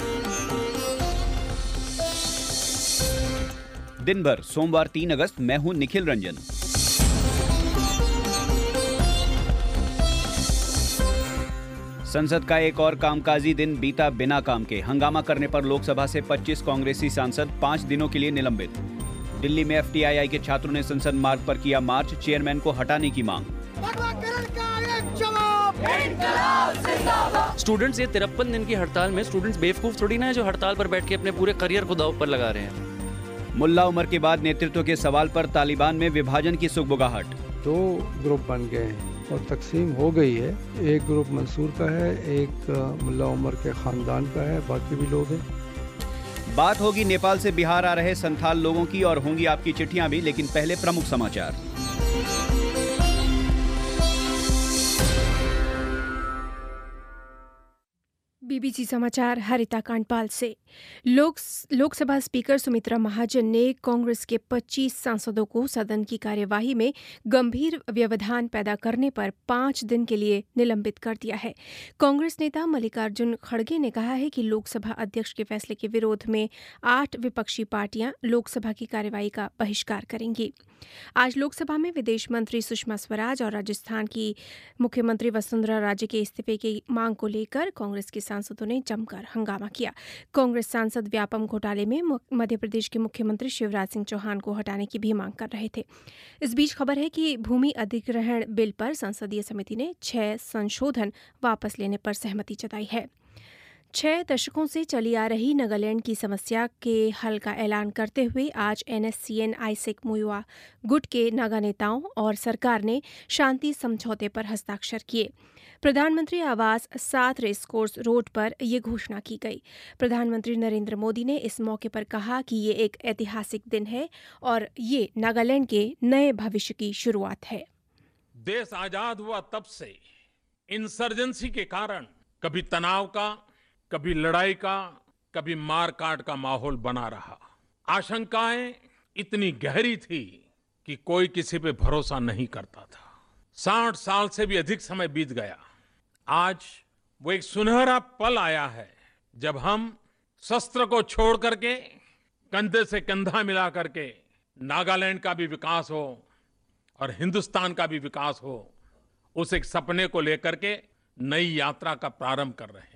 दिन भर सोमवार 3 अगस्त, मैं हूं निखिल रंजन। संसद का एक और कामकाजी दिन बीता बिना काम के। हंगामा करने पर लोकसभा से 25 कांग्रेसी सांसद 5 दिनों के लिए निलंबित। दिल्ली में एफटीआईआई के छात्रों ने संसद मार्ग पर किया मार्च, चेयरमैन को हटाने की मांग। स्टूडेंट्स ये 53 दिन की हड़ताल में स्टूडेंट्स बेवकूफ थोड़ी ना है जो हड़ताल पर बैठ के अपने पूरे करियर को दांव पर लगा रहे हैं। मुल्ला उमर के बाद नेतृत्व के सवाल पर तालिबान में विभाजन की सुगबुगाहट। 2 ग्रुप बन गए हैं और तकसीम हो गई है। एक ग्रुप मंसूर का है, एक मुल्ला उमर के खानदान का है, बाकी भी लोग हैं। बात होगी नेपाल से बिहार आ रहे संथाल लोगों की और होंगी आपकी चिट्ठियां भी, लेकिन पहले प्रमुख समाचार। बीबीसी समाचार हरिता कांडपाल से। लोकसभा स्पीकर सुमित्रा महाजन ने कांग्रेस के 25 सांसदों को सदन की कार्यवाही में गंभीर व्यवधान पैदा करने पर 5 दिन के लिए निलंबित कर दिया है। कांग्रेस नेता मल्लिकार्जुन खड़गे ने कहा है कि लोकसभा अध्यक्ष के फैसले के विरोध में 8 विपक्षी पार्टियां लोकसभा की कार्यवाही का बहिष्कार करेंगी। आज लोकसभा में विदेश मंत्री सुषमा स्वराज और राजस्थान की मुख्यमंत्री वसुंधरा राजे के इस्तीफे की मांग को लेकर कांग्रेस के सांसदों ने जमकर हंगामा किया। कांग्रेस सांसद व्यापम घोटाले में मध्य प्रदेश के मुख्यमंत्री शिवराज सिंह चौहान को हटाने की भी मांग कर रहे थे। इस बीच खबर है कि भूमि अधिग्रहण बिल पर संसदीय समिति ने 6 संशोधन वापस लेने पर सहमति जताई है। 6 दशकों से चली आ रही नागालैंड की समस्या के हल का ऐलान करते हुए आज NSCN आइसेक मुइवा गुट के नागा नेताओं और सरकार ने शांति समझौते पर हस्ताक्षर किए। प्रधानमंत्री आवास 7 रेसकोर्स रोड पर यह घोषणा की गई। प्रधानमंत्री नरेंद्र मोदी ने इस मौके पर कहा कि ये एक ऐतिहासिक दिन है और ये नागालैंड के नए भविष्य की शुरुआत है। देश आजाद हुआ तब से इंसर्जेंसी के कारण कभी तनाव का, कभी लड़ाई का, कभी मारकाट का माहौल बना रहा। आशंकाएं इतनी गहरी थी कि कोई किसी पे भरोसा नहीं करता था। 60 साल से भी अधिक समय बीत गया। आज वो एक सुनहरा पल आया है जब हम शस्त्र को छोड़ करके कंधे से कंधा मिला करके नागालैंड का भी विकास हो और हिंदुस्तान का भी विकास हो, उस एक सपने को लेकर के नई यात्रा का प्रारंभ कर रहे हैं।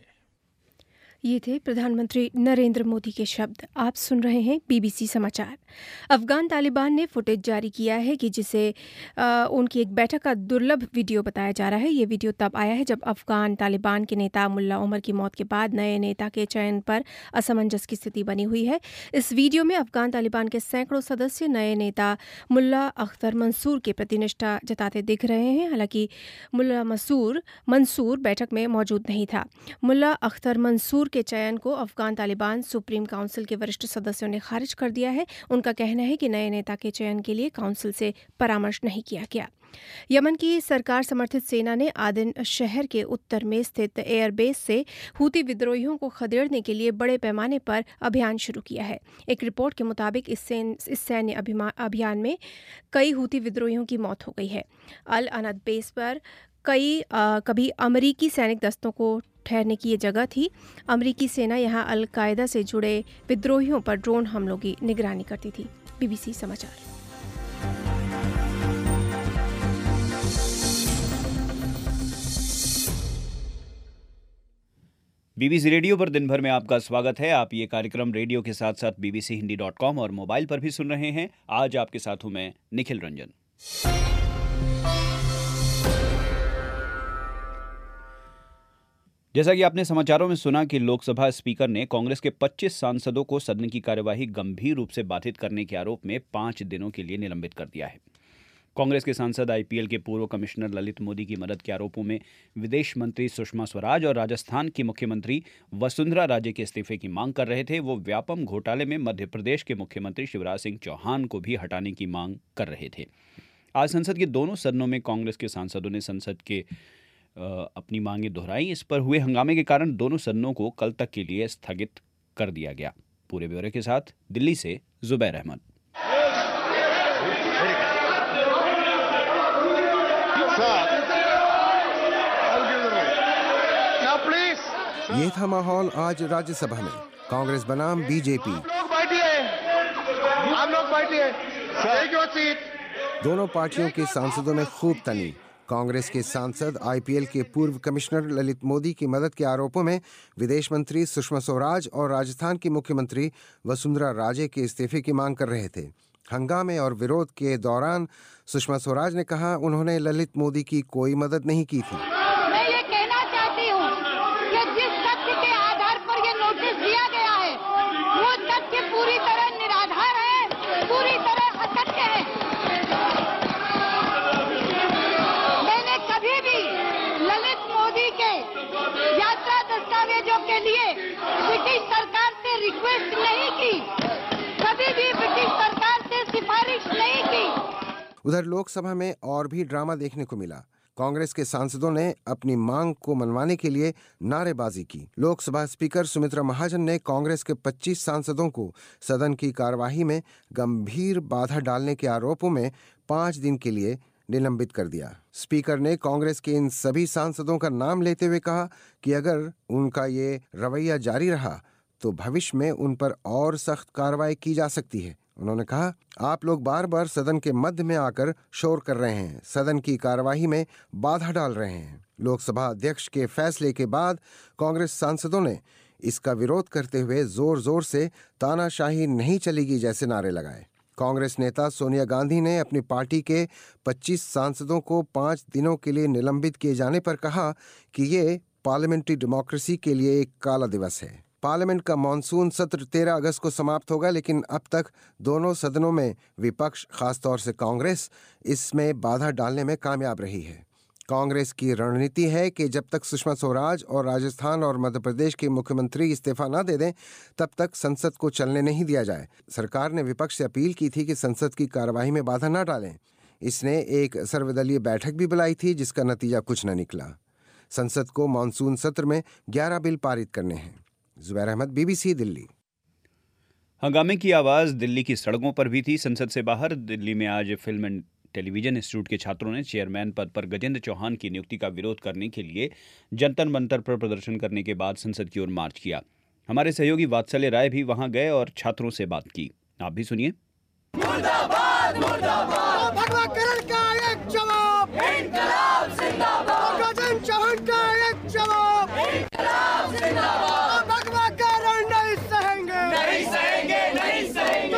ये थे प्रधानमंत्री नरेंद्र मोदी के शब्द। आप सुन रहे हैं बीबीसी समाचार। अफगान तालिबान ने फुटेज जारी किया है कि जिसे उनकी एक बैठक का दुर्लभ वीडियो बताया जा रहा है। ये वीडियो तब आया है जब अफगान तालिबान के नेता मुल्ला उमर की मौत के बाद नए नेता के चयन पर असमंजस की स्थिति बनी हुई है। इस वीडियो में अफगान तालिबान के सैकड़ों सदस्य नए नेता मुल्ला अख्तर मंसूर के प्रति निष्ठा जताते दिख रहे हैं। हालांकि मुल्ला मंसूर बैठक में मौजूद नहीं था। मुल्ला अख्तर मंसूर के चयन को अफगान तालिबान सुप्रीम काउंसिल के वरिष्ठ सदस्यों ने खारिज कर दिया है। उनका कहना है कि नए नेता के चयन के लिए काउंसिल से परामर्श नहीं किया गया। यमन की सरकार समर्थित सेना ने आदिन शहर के उत्तर में स्थित एयरबेस से हूती विद्रोहियों को खदेड़ने के लिए बड़े पैमाने पर अभियान शुरू किया है। एक रिपोर्ट के मुताबिक इस सैन्य अभियान में कई हूती विद्रोहियों की मौत हो गई है। अल अनद बेस पर कभी अमरीकी सैनिक दस्तों को ठहरने की ये जगह थी। अमरीकी सेना यहाँ अल कायदा से जुड़े विद्रोहियों पर ड्रोन हमलों की निगरानी करती थी। बीबीसी समाचार। बीबीसी रेडियो पर दिन भर में आपका स्वागत है। आप ये कार्यक्रम रेडियो के साथ साथ bbchindi.com और मोबाइल पर भी सुन रहे हैं। आज आपके साथ हूं मैं निखिल रंजन। जैसा कि आपने समाचारों में सुना कि लोकसभा स्पीकर ने कांग्रेस के 25 सांसदों को सदन की कार्यवाही गंभीर रूप से बाधित करने के आरोप में 5 दिनों के लिए निलंबित कर दिया है। कांग्रेस के सांसद IPL के पूर्व कमिश्नर ललित मोदी की मदद के आरोपों में विदेश मंत्री सुषमा स्वराज और राजस्थान की मुख्यमंत्री वसुंधरा राजे के इस्तीफे की मांग कर रहे थे। वो व्यापम घोटाले में मध्य प्रदेश के मुख्यमंत्री शिवराज सिंह चौहान को भी हटाने की मांग कर रहे थे। आज संसद के दोनों सदनों में कांग्रेस के सांसदों ने संसद के अपनी मांगें दोहराई। इस पर हुए हंगामे के कारण दोनों सदनों को कल तक के लिए स्थगित कर दिया गया। पूरे ब्यौरे के साथ दिल्ली से जुबैर अहमद। ये था माहौल आज राज्यसभा में। कांग्रेस बनाम बीजेपी, दोनों पार्टियों के सांसदों में खूब तनी। कांग्रेस के सांसद आईपीएल के पूर्व कमिश्नर ललित मोदी की मदद के आरोपों में विदेश मंत्री सुषमा स्वराज और राजस्थान की मुख्यमंत्री वसुंधरा राजे के इस्तीफे की मांग कर रहे थे। हंगामे और विरोध के दौरान सुषमा स्वराज ने कहा उन्होंने ललित मोदी की कोई मदद नहीं की थी। मैं ये कहना चाहती हूँ कि जिस तथ्य के आधार पर ये नोटिस दिया गया है वो तथ्य पूरी तरह निराधार है, पूरी तरह असत्य है। मैंने कभी भी ललित मोदी के यात्रा दस्तावेजों के लिए ब्रिटिश सरकार से रिक्वेस्ट नहीं की, कभी भी ब्रिटिश सरकार से सिफारिश नहीं की। उधर लोकसभा में और भी ड्रामा देखने को मिला। कांग्रेस के सांसदों ने अपनी मांग को मनवाने के लिए नारेबाजी की। लोकसभा स्पीकर सुमित्रा महाजन ने कांग्रेस के 25 सांसदों को सदन की कार्यवाही में गंभीर बाधा डालने के आरोपों में 5 दिन के लिए निलंबित कर दिया। स्पीकर ने कांग्रेस के इन सभी सांसदों का नाम लेते हुए कहा कि अगर उनका ये रवैया जारी रहा तो भविष्य में उन पर और सख्त कार्रवाई की जा सकती है। उन्होंने कहा, आप लोग बार बार सदन के मध्य में आकर शोर कर रहे हैं, सदन की कार्यवाही में बाधा डाल रहे हैं। लोकसभा अध्यक्ष के फैसले के बाद कांग्रेस सांसदों ने इसका विरोध करते हुए जोर जोर से तानाशाही नहीं चलेगी जैसे नारे लगाए। कांग्रेस नेता सोनिया गांधी ने अपनी पार्टी के 25 सांसदों को 5 दिनों के लिए निलंबित किए जाने पर कहा कि ये पार्लियामेंट्री डेमोक्रेसी के लिए एक काला दिवस है। पार्लियामेंट का मॉनसून सत्र 13 अगस्त को समाप्त होगा, लेकिन अब तक दोनों सदनों में विपक्ष, खासतौर से कांग्रेस, इसमें बाधा डालने में कामयाब रही है। कांग्रेस की रणनीति है कि जब तक सुषमा स्वराज और राजस्थान और मध्य प्रदेश के मुख्यमंत्री इस्तीफा न दे दें, तब तक संसद को चलने नहीं दिया जाए। सरकार ने विपक्ष से अपील की थी कि संसद की कार्यवाही में बाधा न डालें। इसने एक सर्वदलीय बैठक भी बुलाई थी, जिसका नतीजा कुछ न निकला। संसद को मानसून सत्र में 11 बिल पारित करने हैं। जुबैर अहमद, बीबीसी दिल्ली। हंगामे की आवाज़ दिल्ली की सड़कों पर भी थी। संसद से बाहर दिल्ली में आज फिल्म एंड टेलीविजन इंस्टीट्यूट के छात्रों ने चेयरमैन पद पर गजेंद्र चौहान की नियुक्ति का विरोध करने के लिए जंतर मंतर पर प्रदर्शन करने के बाद संसद की ओर मार्च किया। हमारे सहयोगी वात्सल्य राय भी वहां गए और छात्रों से बात की। आप भी सुनिए। मुर्दाबाद मुर्दाबाद, भगवाकरण का एक जवाब, इनकलाब जिंदाबाद, गजेंद्र चौहान का एक जवाब, इनकलाब जिंदाबाद, भगवाकरण नहीं सहेंगे, नहीं सहेंगे, नहीं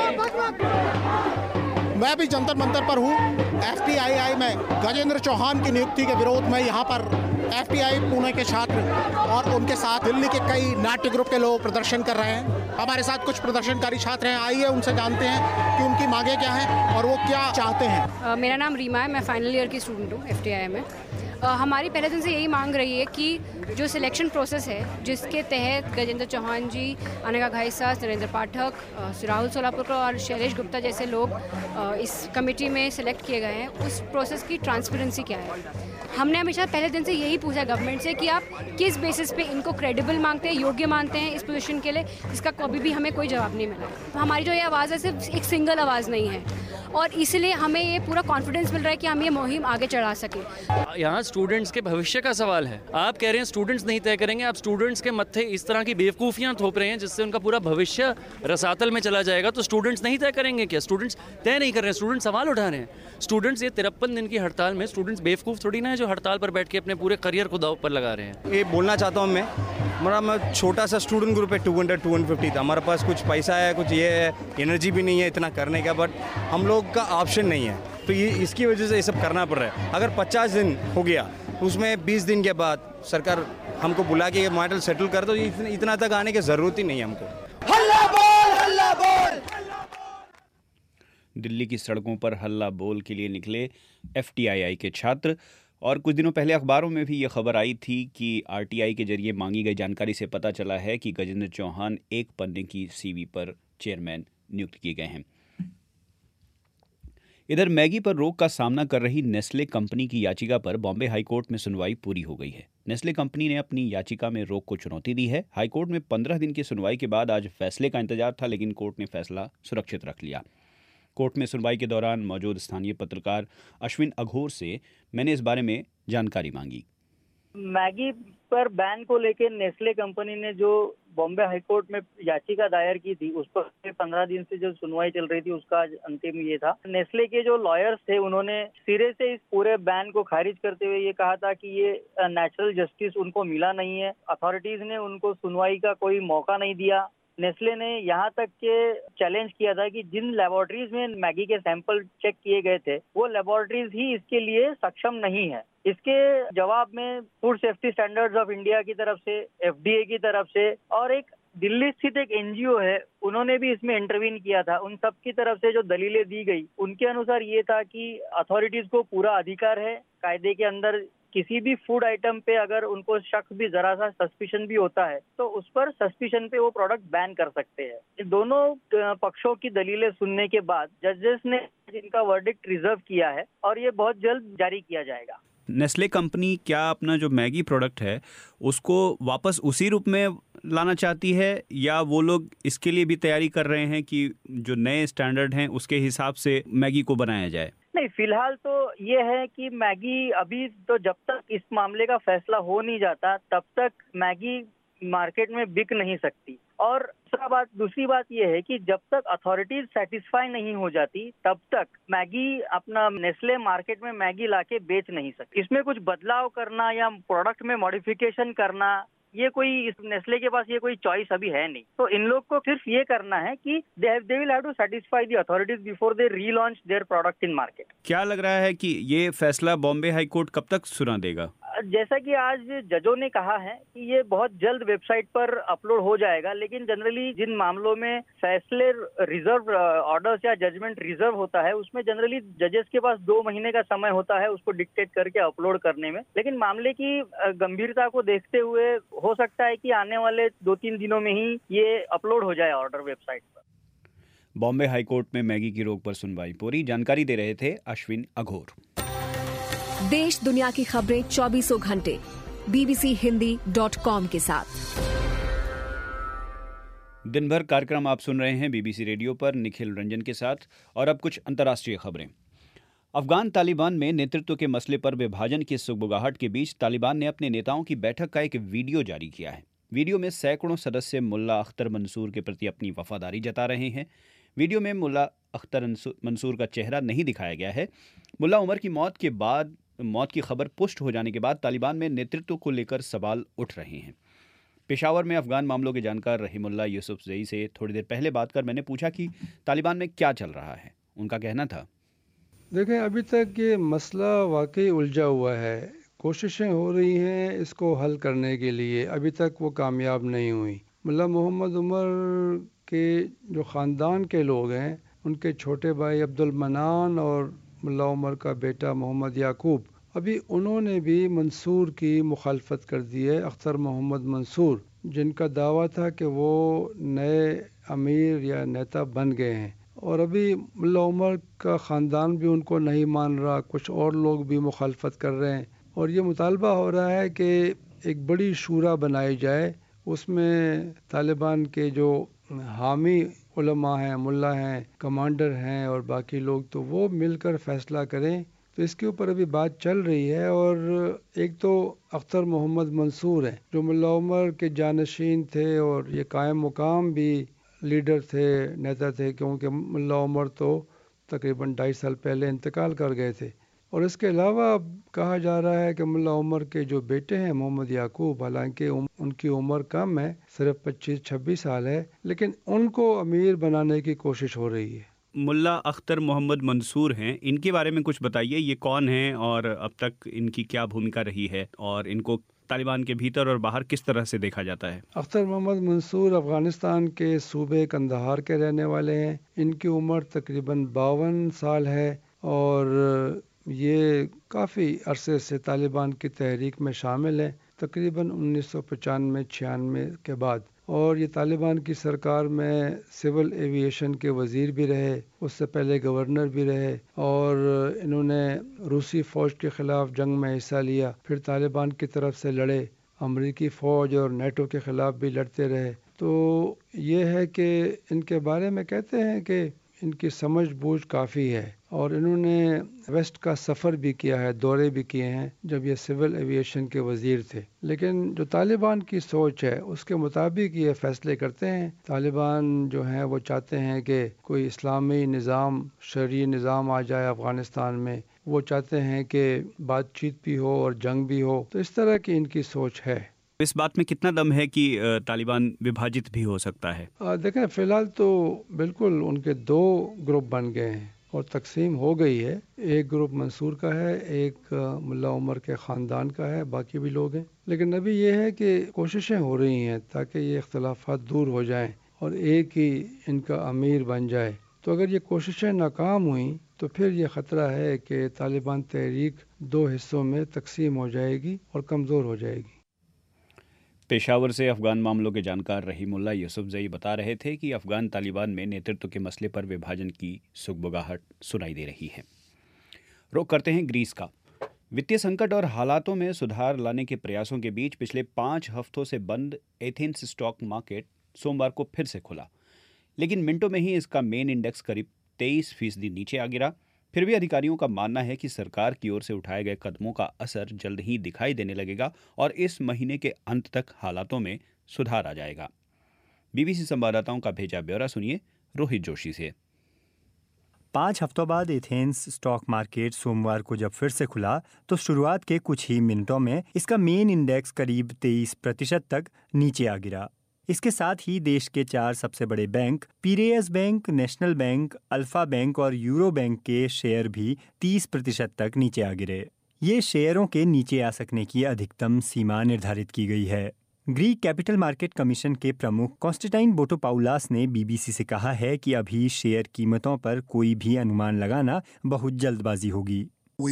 सहेंगे। मैं भी जंतर मंतर पर हूँ। FTII में गजेंद्र चौहान की नियुक्ति के विरोध में यहाँ पर FTI पुणे के छात्र और उनके साथ दिल्ली के कई नाट्य ग्रुप के लोग प्रदर्शन कर रहे हैं। हमारे साथ कुछ प्रदर्शनकारी छात्र हैं, आइए उनसे जानते हैं कि उनकी मांगे क्या हैं और वो क्या चाहते हैं। मेरा नाम रीमा है, मैं फाइनल ईयर की स्टूडेंट हूँ FTI में। हमारी पहले दिन से यही मांग रही है कि जो सिलेक्शन प्रोसेस है, जिसके तहत गजेंद्र चौहान जी, अनिका घाईसा, नरेंद्र पाठक, राहुल सोलापुरकर और शैलेश गुप्ता जैसे लोग इस कमेटी में सिलेक्ट किए गए हैं, उस प्रोसेस की ट्रांसपेरेंसी क्या है। हमने हमेशा पहले दिन से यही पूछा गवर्नमेंट से कि आप किस बेसिस पे इनको क्रेडिबल मानते हैं, योग्य मानते हैं इस पोजीशन के लिए, जिसका कभी भी हमें कोई जवाब नहीं मिला। हमारी जो ये आवाज़ है सिर्फ एक सिंगल आवाज़ नहीं है और इसलिए हमें ये पूरा कॉन्फिडेंस मिल रहा है कि हम ये मुहिम आगे चढ़ा सकें। यहाँ स्टूडेंट्स के भविष्य का सवाल है। आप कह रहे हैं स्टूडेंट्स नहीं तय करेंगे, आप स्टूडेंट्स के मत्थे इस तरह की बेवकूफ़ियाँ थोप रहे हैं जिससे उनका पूरा भविष्य रसातल में चला जाएगा। तो स्टूडेंट्स नहीं तय करेंगे क्या? स्टूडेंट्स तय नहीं कर रहे हैं, स्टूडेंट्स सवाल उठा रहे हैं। स्टूडेंट्स ये 53 दिन की हड़ताल में स्टूडेंट्स बेवकूफ़ थोड़ी ना है जो हड़ताल पर बैठ के अपने पूरे करियर को दांव पर लगा रहे हैं। ये बोलना चाहता हूँ मैं छोटा सा स्टूडेंट ग्रुप है, 200-250 था। हमारे पास कुछ पैसा है, कुछ ये है, एनर्जी भी नहीं है इतना करने का, बट हम लोग का ऑप्शन नहीं है, तो ये इसकी वजह से ये सब करना पड़ रहा है। अगर 50 दिन हो गया, उसमें 20 दिन के बाद सरकार हमको बुला के मैटर सेटल कर दो, इतना तक आने की ज़रूरत ही नहीं है हमको। हल्ला बोल, हल्ला बोल। दिल्ली की सड़कों पर हल्ला बोल के लिए निकले FTII के छात्र। और कुछ दिनों पहले अखबारों में भी ये खबर आई थी कि RTI के जरिए मांगी गई जानकारी से पता चला है कि गजेंद्र चौहान एक पन्ने की CV पर चेयरमैन नियुक्त किए गए हैं। इधर मैगी पर रोक का सामना कर रही नेस्ले कंपनी की याचिका पर बॉम्बे हाईकोर्ट में सुनवाई पूरी हो गई है। नेस्ले कंपनी ने अपनी याचिका में रोक को चुनौती दी है। हाईकोर्ट में 15 दिन की सुनवाई के बाद आज फैसले का इंतजार था, लेकिन कोर्ट ने फैसला सुरक्षित रख लिया। कोर्ट में सुनवाई के दौरान मौजूद स्थानीय पत्रकार अश्विन अघोर से मैंने इस बारे में जानकारी मांगी। मैगी पर बैन को लेकर नेस्ले कंपनी ने जो बॉम्बे हाईकोर्ट में याचिका दायर की थी, उस पर 15 दिन से जो सुनवाई चल रही थी उसका आज अंतिम ये था। नेस्ले के जो लॉयर्स थे उन्होंने सिरे से इस पूरे बैन को खारिज करते हुए ये कहा था कि ये नेचुरल जस्टिस उनको मिला नहीं है, अथॉरिटीज ने उनको सुनवाई का कोई मौका नहीं दिया। नेस्ले ने यहाँ तक के चैलेंज किया था कि जिन लेबोरेटरीज में मैगी के सैंपल चेक किए गए थे वो लेबोरेटरीज ही इसके लिए सक्षम नहीं है। इसके जवाब में food safety standards of India की तरफ से, FDA की तरफ से और एक दिल्ली स्थित एक NGO है, उन्होंने भी इसमें इंटरवीन किया था। उन सब की तरफ से जो दलीलें दी गई उनके अनुसार ये था कि अथॉरिटीज को पूरा अधिकार है कायदे के अंदर, किसी भी फूड आइटम पे अगर उनको शक भी, जरा सा सस्पिशन भी होता है तो उस पर सस्पिशन पे वो प्रोडक्ट बैन कर सकते हैं। इन दोनों पक्षों की दलीलें सुनने के बाद जजेस ने इनका वर्डिक्ट रिजर्व किया है और ये बहुत जल्द जारी किया जाएगा। नेस्ले कंपनी क्या अपना जो मैगी प्रोडक्ट है उसको वापस उसी रूप में लाना चाहती है, या वो लोग इसके लिए भी तैयारी कर रहे हैं कि जो नए स्टैंडर्ड हैं उसके हिसाब से मैगी को बनाया जाए? नहीं, फिलहाल तो ये है कि मैगी अभी तो जब तक इस मामले का फैसला हो नहीं जाता तब तक मैगी मार्केट में बिक नहीं सकती। और दूसरी बात ये है कि जब तक अथॉरिटीज सेटिस्फाई नहीं हो जाती तब तक मैगी, अपना नेस्ले मार्केट में मैगी लाके बेच नहीं सकती। इसमें कुछ बदलाव करना या प्रोडक्ट में मॉडिफिकेशन करना, ये कोई इस नेस्ले के पास ये कोई चॉइस अभी है नहीं। तो इन लोग को सिर्फ ये करना है कि they will have to satisfy the authorities before they relaunch their product in market. क्या लग रहा है कि ये फैसला बॉम्बे हाई कोर्ट कब तक सुना देगा? जैसा कि आज जजों ने कहा है कि ये बहुत जल्द वेबसाइट पर अपलोड हो जाएगा, लेकिन जनरली जिन मामलों में फैसले रिजर्व ऑर्डर्स या जजमेंट रिजर्व होता है उसमें जनरली जजेस के पास 2 महीने का समय होता है उसको डिक्टेट करके अपलोड करने में। लेकिन मामले की गंभीरता को देखते हुए हो सकता है कि आने वाले 2-3 दिनों में ही ये अपलोड हो जाए ऑर्डर वेबसाइट पर। बॉम्बे हाईकोर्ट में मैगी की रोक पर सुनवाई पूरी। जानकारी दे रहे थे अश्विन अघोर। देश दुनिया की खबरें 24 घंटे bbchehindy.com के साथ। दिन भर कार्यक्रम आप सुन रहे हैं BBC रेडियो पर निखिल रंजन के साथ। और अब कुछ अंतर्राष्ट्रीय खबरें। अफगान तालिबान में नेतृत्व के मसले पर विभाजन की सुगबुगाहट के बीच तालिबान ने अपने नेताओं की बैठक का एक वीडियो जारी किया है। वीडियो में सैकड़ों सदस्य मुल्ला अख्तर मंसूर के प्रति अपनी वफादारी जता रहे हैं। वीडियो में मुल्ला अख्तर मंसूर का चेहरा नहीं दिखाया गया है। मुल्ला उमर की मौत की खबर पुष्ट हो जाने के बाद तालिबान में नेतृत्व को लेकर सवाल उठ रहे हैं। पेशावर में अफगान मामलों के जानकार रहीमुल्लाह यूसुफजई से थोड़ी देर पहले बात कर मैंने पूछा कि तालिबान में क्या चल रहा है। उनका कहना था, देखें, अभी तक ये मसला वाकई उलझा हुआ है। कोशिशें हो रही हैं इसको हल करने के लिए, अभी तक वो कामयाब नहीं हुई। मुल्ला मोहम्मद उमर के जो ख़ानदान के लोग हैं, उनके छोटे भाई अब्दुल मनान और मुल्ला उमर का बेटा मोहम्मद याकूब, अभी उन्होंने भी मंसूर की मुखालफत कर दी है। अख्तर मोहम्मद मंसूर, जिनका दावा था कि वो नए अमीर या नेता बन गए हैं, और अभी मुल्ला उमर का ख़ानदान भी उनको नहीं मान रहा, कुछ और लोग भी मुखालफत कर रहे हैं। और ये मुतालबा हो रहा है कि एक बड़ी शूरा बनाई जाए, उसमें तालिबान के जो हामी उलमा हैं, मुल्ला हैं, कमांडर हैं और बाकी लोग, तो वो मिलकर फैसला करें। तो इसके ऊपर अभी बात चल रही है। और एक तो अख्तर मोहम्मद मंसूर हैं जो मुल्ला उमर के जानशीन थे और ये कायम मुकाम भी लीडर थे, नेता थे, क्योंकि मुल्ला उमर तो तकरीबन 2.5 साल पहले इंतकाल कर गए थे। और इसके अलावा कहा जा रहा है कि मुल्ला उमर के जो बेटे हैं मोहम्मद याकूब, हालांकि उनकी उम्र कम है, सिर्फ 25-26 साल है, लेकिन उनको अमीर बनाने की कोशिश हो रही है। मुल्ला अख्तर मोहम्मद मंसूर हैं, इनके बारे में कुछ बताइए। ये कौन हैं और अब तक इनकी क्या भूमिका रही है और इनको तालिबान के भीतर और बाहर किस तरह से देखा जाता है? अख्तर मोहम्मद मंसूर अफगानिस्तान के सूबे कंदहार के रहने वाले हैं। इनकी उम्र तकरीबन 52 साल है और ये काफ़ी अरसे से तालिबान की तहरीक में शामिल है, तकरीबन 1995-96 के बाद। और ये तालिबान की सरकार में सिविल एविएशन के वज़ीर भी रहे, उससे पहले गवर्नर भी रहे, और इन्होंने रूसी फ़ौज के ख़िलाफ़ जंग में हिस्सा लिया, फिर तालिबान की तरफ से लड़े, अमरीकी फ़ौज और नेटो के ख़िलाफ़ भी लड़ते रहे। तो ये है कि इनके बारे में कहते हैं कि इनकी समझ बूझ काफ़ी है और इन्होंने वेस्ट का सफ़र भी किया है, दौरे भी किए हैं जब ये सिविल एविएशन के वज़ीर थे। लेकिन जो तालिबान की सोच है उसके मुताबिक ये फ़ैसले करते हैं। तालिबान जो हैं वो चाहते हैं कि कोई इस्लामी निज़ाम, शरई निज़ाम आ जाए अफ़गानिस्तान में। वो चाहते हैं कि बातचीत भी हो और जंग भी हो। तो इस तरह की इनकी सोच है। इस बात में कितना दम है कि तालिबान विभाजित भी हो सकता है? देखें, फ़िलहाल तो बिल्कुल उनके 2 ग्रुप बन गए हैं और तकसीम हो गई है। एक ग्रुप मंसूर का है, एक मुल्ला उमर के ख़ानदान का है, बाकी भी लोग हैं। लेकिन अभी ये है कि कोशिशें हो रही हैं ताकि ये इख्तलाफात दूर हो जाएं और एक ही इनका अमीर बन जाए। तो अगर ये कोशिशें नाकाम हुई तो फिर ये ख़तरा है कि तालिबान तहरीक 2 हिस्सों में तकसीम हो जाएगी और कमज़ोर हो जाएगी। पेशावर से अफगान मामलों के जानकार रहीमुल्लाह यूसुफजई बता रहे थे कि अफगान तालिबान में नेतृत्व के मसले पर विभाजन की सुगबुगाहट सुनाई दे रही है। रुख करते हैं ग्रीस का। वित्तीय संकट और हालातों में सुधार लाने के प्रयासों के बीच पिछले 5 हफ्तों से बंद एथेंस स्टॉक मार्केट सोमवार को फिर से खुला, लेकिन मिनटों में ही इसका मेन इंडेक्स करीब 23% नीचे आ गिरा। फिर भी अधिकारियों का मानना है कि सरकार की ओर से उठाए गए कदमों का असर जल्द ही दिखाई देने लगेगा और इस महीने के अंत तक हालातों में सुधार आ जाएगा। बीबीसी संवाददाताओं का भेजा ब्यौरा सुनिए रोहित जोशी से। 5 हफ्तों बाद एथेंस स्टॉक मार्केट सोमवार को जब फिर से खुला तो शुरुआत के कुछ ही मिनटों में इसका मेन इंडेक्स करीब 23% तक नीचे आ गिरा। इसके साथ ही देश के 4 सबसे बड़े bank Piraeus Bank, National Bank, Alpha Bank और यूरो बैंक के शेयर भी 30% तक नीचे आ गिरे। ये शेयरों के नीचे आ सकने की अधिकतम सीमा निर्धारित की गई है। ग्रीक कैपिटल मार्केट कमीशन के प्रमुख कॉन्स्टेंटाइन बोटोपाउलास ने बीबीसी से कहा है कि अभी शेयर कीमतों पर कोई भी अनुमान लगाना बहुत जल्दबाजी होगी।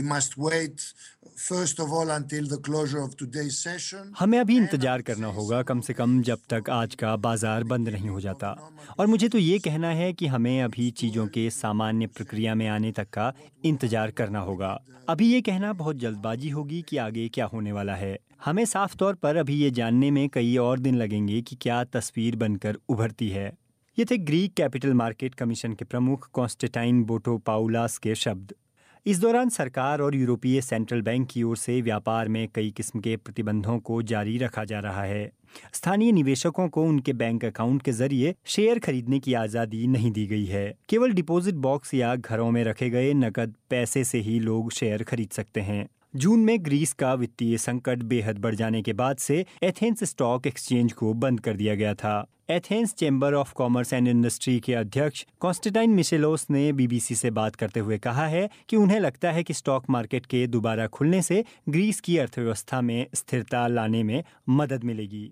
हमें अभी इंतजार करना होगा कम से कम जब तक आज का बाजार बंद नहीं हो जाता। और मुझे तो ये कहना है कि हमें अभी चीज़ों के सामान्य प्रक्रिया में आने तक का इंतजार करना होगा। अभी ये कहना बहुत जल्दबाजी होगी कि आगे क्या होने वाला है। हमें साफ तौर पर अभी ये जानने में कई और दिन लगेंगे कि क्या तस्वीर बनकर उभरती है। ये थे ग्रीक कैपिटल मार्केट कमीशन के प्रमुख कॉन्स्टेंटाइन बोटोपाउलास के शब्द। इस दौरान सरकार और यूरोपीय सेंट्रल बैंक की ओर से व्यापार में कई किस्म के प्रतिबंधों को जारी रखा जा रहा है। स्थानीय निवेशकों को उनके बैंक अकाउंट के जरिए शेयर खरीदने की आज़ादी नहीं दी गई है। केवल डिपॉजिट बॉक्स या घरों में रखे गए नकद पैसे से ही लोग शेयर खरीद सकते हैं। जून में ग्रीस का वित्तीय संकट बेहद बढ़ जाने के बाद से एथेंस स्टॉक एक्सचेंज को बंद कर दिया गया था। Athens Chamber of Commerce and Industry के अध्यक्ष कॉन्स्टेंटाइन मिशेलोस ने बीबीसी से बात करते हुए कहा है कि उन्हें लगता है कि स्टॉक मार्केट के दोबारा खुलने से ग्रीस की अर्थव्यवस्था में स्थिरता लाने में मदद मिलेगी।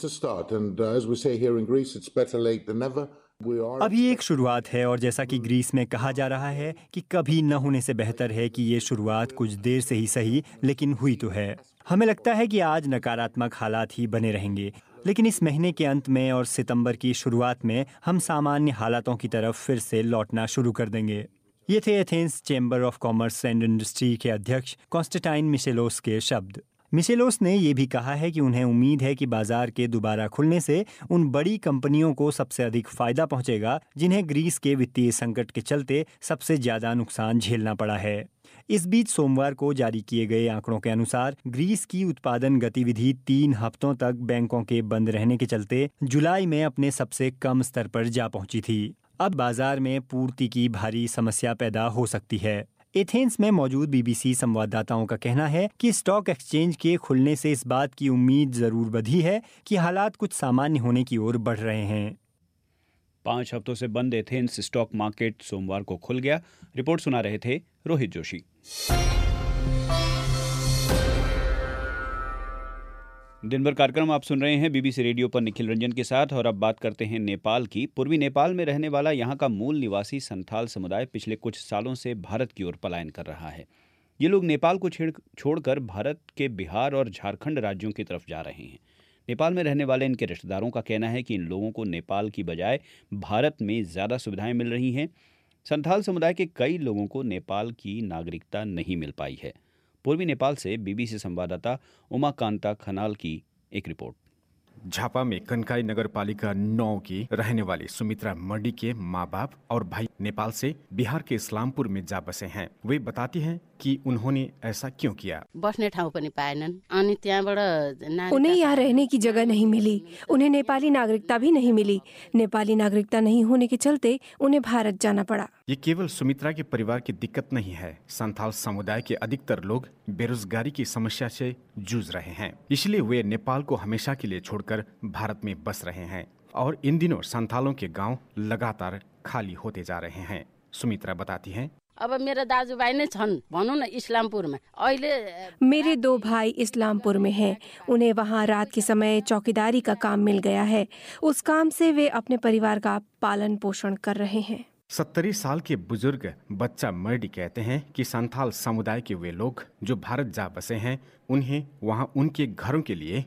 अभी एक शुरुआत है और जैसा कि ग्रीस में कहा जा रहा है कि कभी न होने से बेहतर है कि ये शुरुआत कुछ देर से ही सही लेकिन हुई तो है। हमें लगता है कि आज नकारात्मक हालात ही बने रहेंगे, लेकिन इस महीने के अंत में और सितंबर की शुरुआत में हम सामान्य हालातों की तरफ फिर से लौटना शुरू कर देंगे। ये थे Athens Chamber of Commerce and Industry के अध्यक्ष कॉन्स्टेंटाइन मिशेलोस के शब्द। मिशेलोस ने ये भी कहा है कि उन्हें उम्मीद है कि बाजार के दोबारा खुलने से उन बड़ी कंपनियों को सबसे अधिक फायदा पहुंचेगा जिन्हें ग्रीस के वित्तीय संकट के चलते सबसे ज्यादा नुकसान झेलना पड़ा है। इस बीच सोमवार को जारी किए गए आंकड़ों के अनुसार ग्रीस की उत्पादन गतिविधि 3 हफ्तों तक बैंकों के बंद रहने के चलते जुलाई में अपने सबसे कम स्तर पर जा पहुंची थी। अब बाजार में पूर्ति की भारी समस्या पैदा हो सकती है। एथेंस में मौजूद बीबीसी संवाददाताओं का कहना है कि स्टॉक एक्सचेंज के खुलने से इस बात की उम्मीद जरूर बढ़ी है कि हालात कुछ सामान्य होने की ओर बढ़ रहे हैं। 5 हफ्तों से बंद एथेंस स्टॉक मार्केट सोमवार को खुल गया। रिपोर्ट सुना रहे थे रोहित जोशी। दिन भर कार्यक्रम आप सुन रहे हैं बीबीसी रेडियो पर निखिल रंजन के साथ। और अब बात करते हैं नेपाल की। पूर्वी नेपाल में रहने वाला यहाँ का मूल निवासी संथाल समुदाय पिछले कुछ सालों से भारत की ओर पलायन कर रहा है। ये लोग नेपाल को छोड़कर भारत के बिहार और झारखंड राज्यों की तरफ जा रहे हैं। नेपाल में रहने वाले इनके रिश्तेदारों का कहना है कि इन लोगों को नेपाल की बजाय भारत में ज़्यादा सुविधाएं मिल रही हैं। संथाल समुदाय के कई लोगों को नेपाल की नागरिकता नहीं मिल पाई है। पूर्वी नेपाल से बीबीसी संवाददाता उमाकांता खनाल की एक रिपोर्ट। झापा में कनकाई नगरपालिका 9 की रहने वाली सुमित्रा मड्डी के माँ बाप और भाई नेपाल से बिहार के इस्लामपुर में जा बसे हैं। वे बताती हैं कि उन्होंने ऐसा क्यों किया। बस्ने ठाउँ पनि पाएनन् अनि त्यहाँबाट उन्हें यहाँ रहने की जगह नहीं मिली, उन्हें नेपाली नागरिकता भी नहीं मिली। नेपाली नागरिकता नहीं होने के चलते उन्हें भारत जाना पड़ा। ये केवल सुमित्रा के परिवार की दिक्कत नहीं है। संथाल समुदाय के अधिकतर लोग बेरोजगारी की समस्या से जूझ रहे हैं, इसलिए वे नेपाल को हमेशा के लिए छोड़कर भारत में बस रहे हैं और इन दिनों संथालों के गांव लगातार खाली होते जा रहे हैं। सुमित्रा बताती हैं, अब मेरा दाजुभाइ नै छन् भनौँ न इस्लामपुरमा। अहिले मेरे 2 भाई इस्लामपुर में हैं। उन्हें वहाँ रात के समय चौकीदारी का काम मिल गया है। उस काम से वे अपने परिवार का पालन पोषण कर रहे हैं। 70 साल के बुजुर्ग बच्चा मर्डी कहते हैं कि संथाल समुदाय के वे लोग जो भारत जा बसे हैं, उन्हें वहाँ उनके घरों के लिए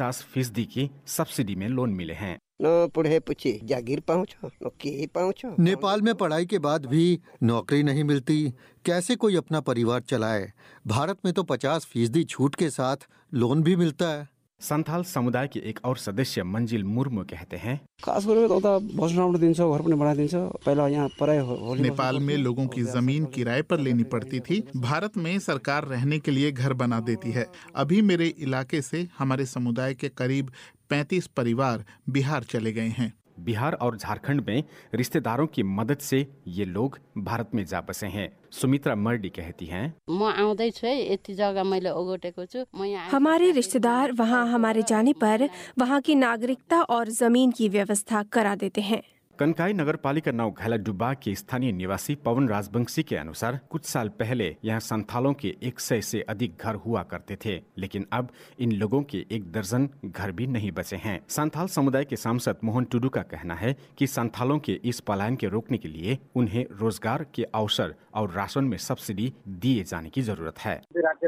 50% की सब्सिडी में लोन मिले हैं। न पढ़े जागीर पाउँछ न के पाउँछ। नेपाल में पढ़ाई के बाद भी नौकरी नहीं मिलती, कैसे कोई अपना परिवार चलाए। भारत में तो 50% छूट के साथ लोन भी मिलता है। संथाल समुदाय के एक और सदस्य मंजिल मुर्मू कहते हैं, खास गरेर उता बस्न दिन्छ, घर पनि बनाइदिन्छ। पहिला यहाँ पराय नेपाल में लोगों की जमीन किराए पर लेनी पड़ती थी, भारत में सरकार रहने के लिए घर बना देती है। अभी मेरे इलाके से हमारे समुदाय के करीब 35 परिवार बिहार चले गए हैं। बिहार और झारखंड में रिश्तेदारों की मदद से ये लोग भारत में जा बसे हैं। सुमित्रा मर्डी कहती हैं, म आउँदैछु है, यति जग्गा मैले ओगटेको छु। म यहाँ हमारे रिश्तेदार वहाँ हमारे जाने पर वहाँ की नागरिकता और जमीन की व्यवस्था करा देते हैं। कनकाई नगर पालिका 9 घैलाडुब्बा के स्थानीय निवासी पवन राजवंशी के अनुसार कुछ साल पहले यहाँ संथालों के 100 से अधिक घर हुआ करते थे, लेकिन अब इन लोगों के 1 दर्जन घर भी नहीं बचे हैं। संथाल समुदाय के सांसद मोहन टुडू का कहना है कि संथालों के इस पलायन के रोकने के लिए उन्हें रोजगार के अवसर और राशन में सब्सिडी दिए जाने की जरूरत है।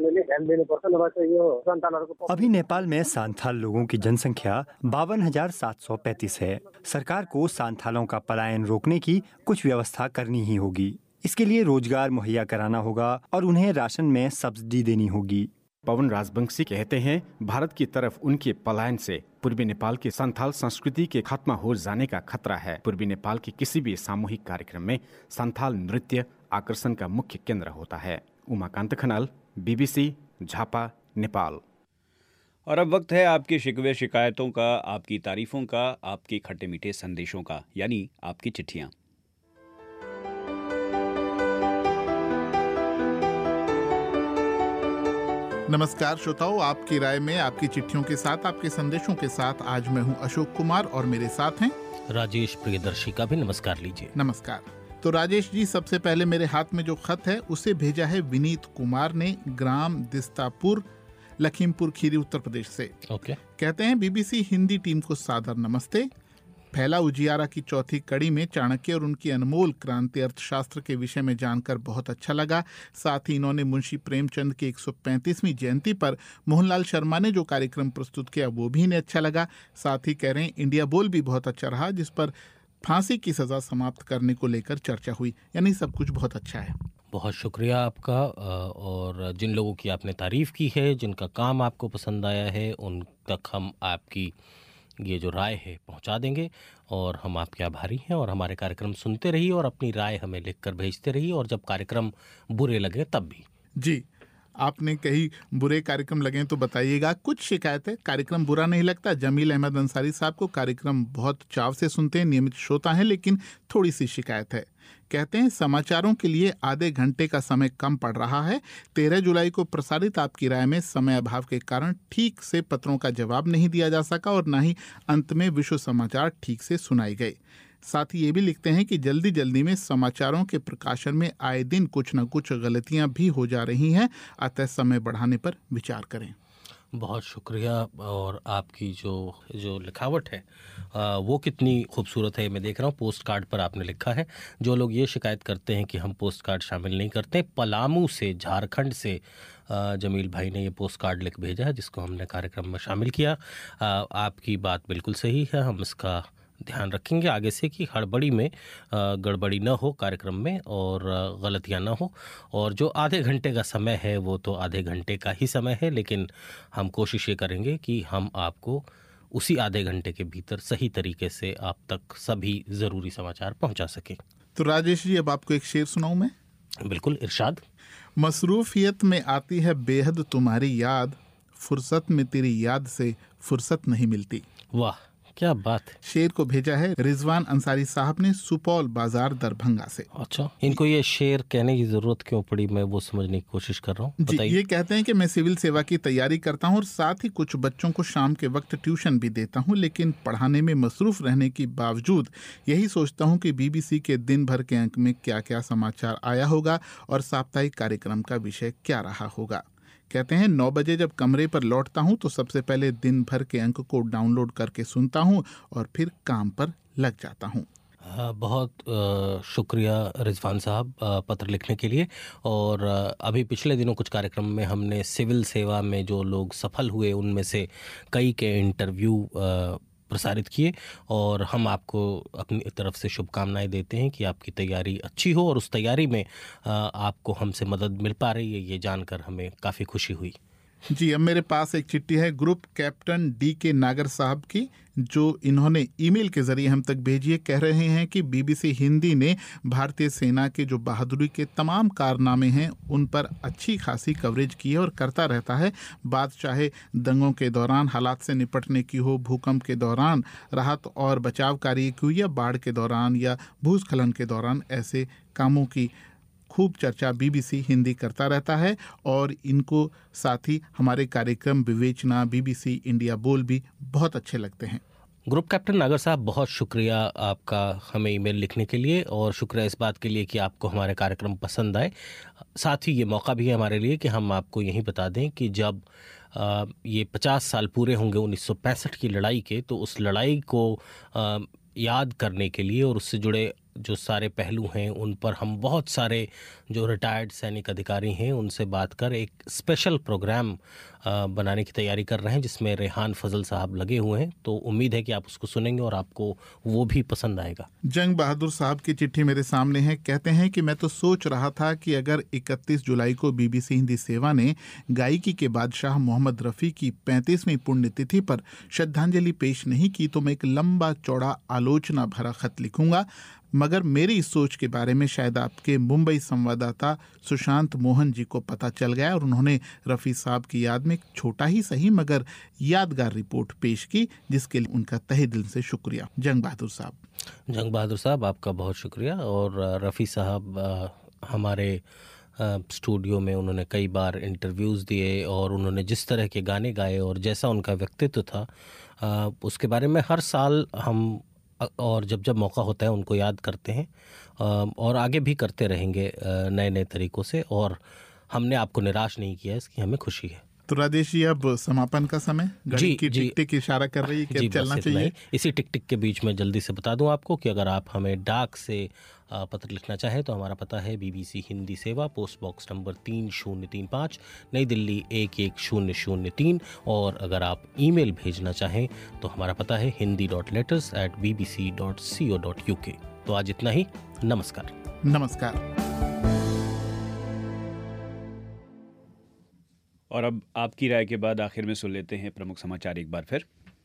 अभी नेपाल में सांथाल लोगों की जनसंख्या 52,735 है। सरकार को सांथालों का पलायन रोकने की कुछ व्यवस्था करनी ही होगी। इसके लिए रोजगार मुहैया कराना होगा और उन्हें राशन में सब्सिडी देनी होगी। पवन राजवंशी कहते हैं, भारत की तरफ उनके पलायन से पूर्वी नेपाल की संथाल संस्कृति के खत्म हो जाने का खतरा है। पूर्वी नेपाल के किसी भी सामूहिक कार्यक्रम में संथाल नृत्य आकर्षण का मुख्य केंद्र होता है। उमाकांत खनाल, BBC, झापा, नेपाल। और अब वक्त है आपकी शिकवे शिकायतों का, आपकी तारीफों का, आपके खट्टे मीठे संदेशों का, यानी आपकी चिट्ठियां। नमस्कार श्रोताओं, आपकी राय में आपकी चिट्ठियों के साथ, आपके संदेशों के साथ आज मैं हूं अशोक कुमार और मेरे साथ हैं राजेश प्रियदर्शी का भी नमस्कार लीजिए। नमस्कार। तो राजेश जी, सबसे पहले मेरे हाथ में जो खत है उसे भेजा है विनीत कुमार ने, ग्राम दिस्तापुर, लखीमपुर खीरी, उत्तर प्रदेश से। ओके। कहते हैं, BBC हिंदी टीम को सादर नमस्ते। पहला उजियारा की चौथी कड़ी में चाणक्य और उनकी अनमोल क्रांति अर्थशास्त्र के विषय में जानकर बहुत अच्छा लगा। साथ ही इन्होंने मुंशी प्रेमचंद की 135वीं जयंती पर मोहनलाल शर्मा ने जो कार्यक्रम प्रस्तुत किया वो भी इन्हें अच्छा लगा। साथ ही कह रहे हैं, इंडिया बोल भी बहुत अच्छा रहा, जिस पर फांसी की सजा समाप्त करने को लेकर चर्चा हुई। यानी सब कुछ बहुत अच्छा है। बहुत शुक्रिया आपका। और जिन लोगों की आपने तारीफ की है, जिनका काम आपको पसंद आया है, उन तक हम आपकी ये जो राय है पहुंचा देंगे और हम आपके आभारी हैं। और हमारे कार्यक्रम सुनते रहिए और अपनी राय हमें लिखकर भेजते रहिए, और जब कार्यक्रम बुरे लगे तब भी। जी, आपने कहीं बुरे कार्यक्रम लगे तो बताइएगा। कुछ शिकायत है, कार्यक्रम बुरा नहीं लगता। जमील अहमद अंसारी साहब को कार्यक्रम बहुत चाव से सुनते हैं, नियमित श्रोता हैं, लेकिन थोड़ी सी शिकायत है। कहते हैं, समाचारों के लिए आधे घंटे का समय कम पड़ रहा है। 13 जुलाई को प्रसारित आपकी राय में समय अभाव के कारण ठीक से पत्रों का जवाब नहीं दिया जा सका और न ही अंत में विश्व समाचार ठीक से सुनाए गए। साथ ही ये भी लिखते हैं कि जल्दी जल्दी में समाचारों के प्रकाशन में आए दिन कुछ न कुछ गलतियां भी हो जा रही हैं, अतः समय बढ़ाने पर विचार करें। बहुत शुक्रिया। और आपकी जो लिखावट है वो कितनी खूबसूरत है, मैं देख रहा हूँ। पोस्ट कार्ड पर आपने लिखा है, जो लोग ये शिकायत करते हैं कि हम पोस्ट कार्ड शामिल नहीं करते, पलामू से, झारखंड से जमील भाई ने ये पोस्ट कार्ड लिख भेजा है, जिसको हमने कार्यक्रम में शामिल किया। आपकी बात बिल्कुल सही है, हम इसका ध्यान रखेंगे आगे से कि हड़बड़ी में गड़बड़ी न हो कार्यक्रम में और गलतियां न हो। और जो आधे घंटे का समय है वो तो आधे घंटे का ही समय है, लेकिन हम कोशिश ये करेंगे कि हम आपको उसी आधे घंटे के भीतर सही तरीके से आप तक सभी ज़रूरी समाचार पहुंचा सकें। तो राजेश जी, अब आपको एक शेर सुनाऊं मैं? बिल्कुल, इरशाद। मसरूफियत में आती है बेहद तुम्हारी याद, फुर्सत में तेरी याद से फुर्सत नहीं मिलती। वाह, क्या बात है। शेर को भेजा है रिजवान अंसारी साहब ने सुपौल बाजार दरभंगा से। अच्छा, इनको ये शेर कहने की जरूरत क्यों पड़ी, मैं वो समझने की कोशिश कर रहा हूँ। जी, ये कहते हैं कि मैं सिविल सेवा की तैयारी करता हूँ और साथ ही कुछ बच्चों को शाम के वक्त ट्यूशन भी देता हूँ, लेकिन पढ़ाने में मसरूफ रहने के बावजूद यही सोचता हूँ कि बीबीसी के दिन भर के अंक में क्या क्या समाचार आया होगा और साप्ताहिक कार्यक्रम का विषय क्या रहा होगा। कहते हैं 9 बजे जब कमरे पर लौटता हूं तो सबसे पहले दिन भर के अंक को डाउनलोड करके सुनता हूं और फिर काम पर लग जाता हूं। बहुत शुक्रिया रिजवान साहब पत्र लिखने के लिए। और अभी पिछले दिनों कुछ कार्यक्रम में हमने सिविल सेवा में जो लोग सफल हुए उनमें से कई के इंटरव्यू प्रसारित किए और हम आपको अपनी तरफ से शुभकामनाएं देते हैं कि आपकी तैयारी अच्छी हो और उस तैयारी में आपको हमसे मदद मिल पा रही है, ये जानकर हमें काफ़ी खुशी हुई। जी, अब मेरे पास एक चिट्ठी है ग्रुप कैप्टन DK नागर साहब की, जो इन्होंने ईमेल के जरिए हम तक भेजी है। कह रहे हैं कि BBC हिंदी ने भारतीय सेना के जो बहादुरी के तमाम कारनामे हैं उन पर अच्छी खासी कवरेज की है और करता रहता है। बात चाहे दंगों के दौरान हालात से निपटने की हो, भूकंप के दौरान राहत और बचाव कार्य की हो, या बाढ़ के दौरान या भूस्खलन के दौरान, ऐसे कामों की खूब चर्चा BBC हिंदी करता रहता है। और इनको साथ ही हमारे कार्यक्रम विवेचना, BBC इंडिया बोल भी बहुत अच्छे लगते हैं। ग्रुप कैप्टन नागर साहब, बहुत शुक्रिया आपका हमें ईमेल लिखने के लिए और शुक्रिया इस बात के लिए कि आपको हमारे कार्यक्रम पसंद आए। साथ ही ये मौका भी है हमारे लिए कि हम आपको यही बता दें कि जब ये 50 साल पूरे होंगे 1965 की लड़ाई के, तो उस लड़ाई को याद करने के लिए और उससे जुड़े जो सारे पहलू हैं उन पर हम बहुत सारे जो रिटायर्ड सैनिक अधिकारी हैं उनसे बात कर एक स्पेशल प्रोग्राम बनाने की तैयारी कर रहे हैं, जिसमें रेहान फजल साहब लगे हुए हैं। तो उम्मीद है कि आप उसको सुनेंगे और आपको वो भी पसंद आएगा। जंग बहादुर साहब की चिट्ठी मेरे सामने है। कहते हैं कि मैं तो सोच रहा था कि अगर 31 जुलाई को BBC हिंदी सेवा ने गायकी के बादशाह मोहम्मद रफ़ी की 35वीं पुण्यतिथि पर श्रद्धांजलि पेश नहीं की तो मैं एक लंबा चौड़ा आलोचना भरा खत लिखूंगा, मगर मेरी इस सोच के बारे में शायद आपके मुंबई संवाददाता सुशांत मोहन जी को पता चल गया और उन्होंने रफ़ी साहब की याद में एक छोटा ही सही मगर यादगार रिपोर्ट पेश की, जिसके लिए उनका तहे दिल से शुक्रिया। जंग बहादुर साहब, आपका बहुत शुक्रिया। और रफ़ी साहब हमारे स्टूडियो में उन्होंने कई बार इंटरव्यूज़ दिए और उन्होंने जिस तरह के गाने गाए और जैसा उनका व्यक्तित्व था उसके बारे में हर साल हम और जब जब मौका होता है उनको याद करते हैं और आगे भी करते रहेंगे नए नए तरीक़ों से। और हमने आपको निराश नहीं किया, इसकी हमें खुशी है। तो राजेश जी, अब समापन का समय, घड़ी की टिक टिक इशारा कर रही है कि चलना चाहिए। इसी टिक टिक के बीच में जल्दी से बता दूं आपको कि अगर आप हमें डाक से पत्र लिखना चाहें तो हमारा पता है BBC हिंदी सेवा, पोस्ट बॉक्स नंबर 3035, नई दिल्ली 11003। और अगर आप ईमेल भेजना चाहें तो हमारा पता है hindi.letters@bbc.co.uk। तो आज इतना ही। नमस्कार। और अब आपकी राय के बाद आखिर में सुन लेते हैं प्रमुख समाचार एक बार फिर।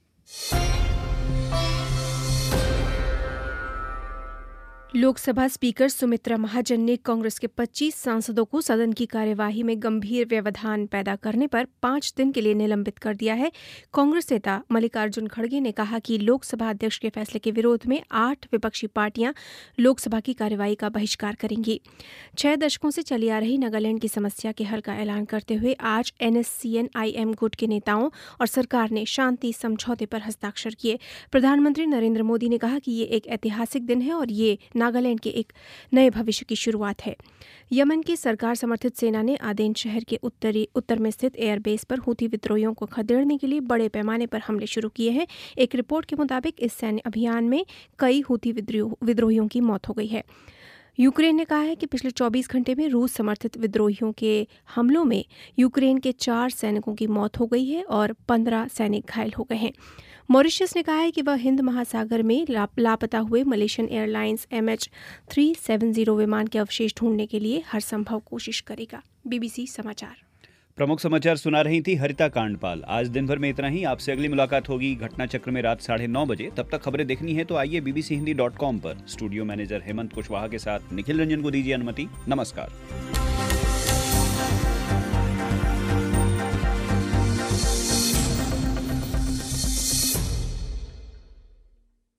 लोकसभा स्पीकर सुमित्रा महाजन ने कांग्रेस के 25 सांसदों को सदन की कार्यवाही में गंभीर व्यवधान पैदा करने पर 5 दिन के लिए निलंबित कर दिया है। कांग्रेस नेता मल्लिकार्जुन खड़गे ने कहा कि लोकसभा अध्यक्ष के फैसले के विरोध में 8 विपक्षी पार्टियां लोकसभा की कार्यवाही का बहिष्कार करेंगी। 6 दशकों से चली आ रही नागालैंड की समस्या के हल का ऐलान करते हुए आज NSCN-IM गुट के नेताओं और सरकार ने शांति समझौते पर हस्ताक्षर किए। प्रधानमंत्री नरेंद्र मोदी ने कहा कि ये एक ऐतिहासिक दिन है और ये नागालैंड के एक नए भविष्य की शुरुआत है। यमन की सरकार समर्थित सेना ने आदेन शहर के उत्तर में स्थित एयरबेस पर हूथी विद्रोहियों को खदेड़ने के लिए बड़े पैमाने पर हमले शुरू किए हैं। एक रिपोर्ट के मुताबिक इस सैन्य अभियान में कई हूथी विद्रोहियों की मौत हो गई है। यूक्रेन ने कहा है कि पिछले 24 घंटे में रूस समर्थित विद्रोहियों के हमलों में यूक्रेन के 4 सैनिकों की मौत हो गई है और 15 सैनिक घायल हो गए हैं। मॉरिशस ने कहा है कि वह हिंद महासागर में लापता हुए मलेशियन एयरलाइंस MH370 विमान के अवशेष ढूंढने के लिए हर संभव कोशिश करेगा। BBC समाचार। प्रमुख समाचार सुना रही थी हरिता कांडपाल। आज दिन भर में इतना ही। आपसे अगली मुलाकात होगी घटना चक्र में रात 9:30 बजे। तब तक खबरें देखनी है तो आइए bbchindi.com पर। स्टूडियो मैनेजर हेमंत कुशवाहा के साथ निखिल रंजन को दीजिए अनुमति। नमस्कार।